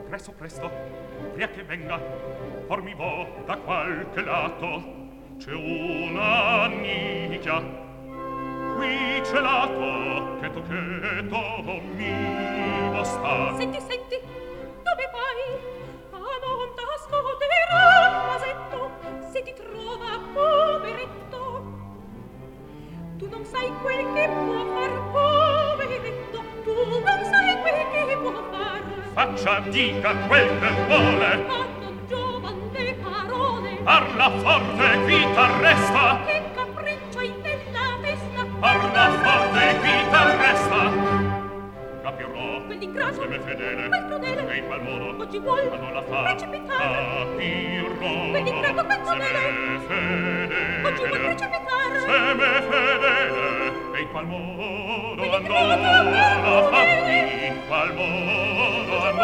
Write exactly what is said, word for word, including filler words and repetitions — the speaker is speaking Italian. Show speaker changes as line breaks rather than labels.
presto presto, pria che venga, or mi vo da qualche lato, c'è una nicchia, qui c'è lato, che to che to mi va sta.
Senti, senti, dove vai? A non t'ascolterà il vasetto, se ti trova poveretto. Tu non sai quel che può far, poveretto, tu non sai quel che può far.
Faccia, dica quel che vuole,
ma non giovan le parole.
Parla forte, qui t'arresta.
Che capriccio hai nella testa.
Parla forte, qui t'arresta. Capirò,
Quel d'ingrato,
se m'è fedele,
quel crudele,
e in qual modo
oggi vuol
ma non la fa
precipitare.
Capirò,
Quel d'ingrato, quel
se
crudele,
m'è fedele,
oggi vuol precipitare.
se m'è fedele, e in qual modo
Quel
non
d'ingrato, quel
la fa
crudele,
in qual modo